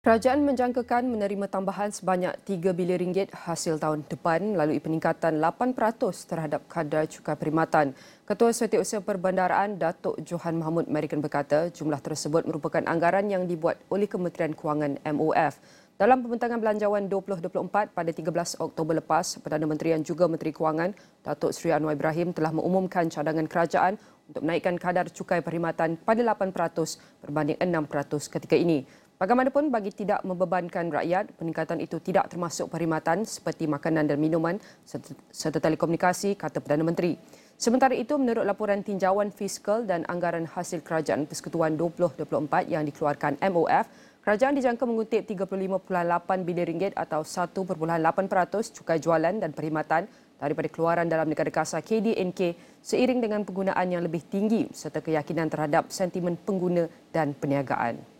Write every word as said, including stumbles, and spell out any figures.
Kerajaan menjangkakan menerima tambahan sebanyak tiga bilion ringgit hasil tahun depan melalui peningkatan lapan peratus terhadap kadar cukai perkhidmatan. Ketua Setiausaha Perbendaraan Datuk Johan Mahmud American berkata jumlah tersebut merupakan anggaran yang dibuat oleh Kementerian Kewangan M O F. Dalam pembentangan belanjawan dua ribu dua puluh empat pada tiga belas Oktober lepas, Perdana Menteri yang juga Menteri Kewangan, Datuk Seri Anwar Ibrahim telah mengumumkan cadangan kerajaan untuk menaikkan kadar cukai perkhidmatan pada lapan peratus berbanding enam peratus ketika ini. Bagaimanapun, bagi tidak membebankan rakyat, peningkatan itu tidak termasuk perkhidmatan seperti makanan dan minuman serta, serta telekomunikasi, kata Perdana Menteri. Sementara itu, menurut laporan tinjauan fiskal dan anggaran hasil kerajaan Persekutuan dua ribu dua puluh empat yang dikeluarkan M O F, kerajaan dijangka mengutip tiga puluh lima perpuluhan lapan bilion ringgit atau satu perpuluhan lapan peratus cukai jualan dan perkhidmatan daripada keluaran dalam negara kasar K D N K seiring dengan penggunaan yang lebih tinggi serta keyakinan terhadap sentimen pengguna dan perniagaan.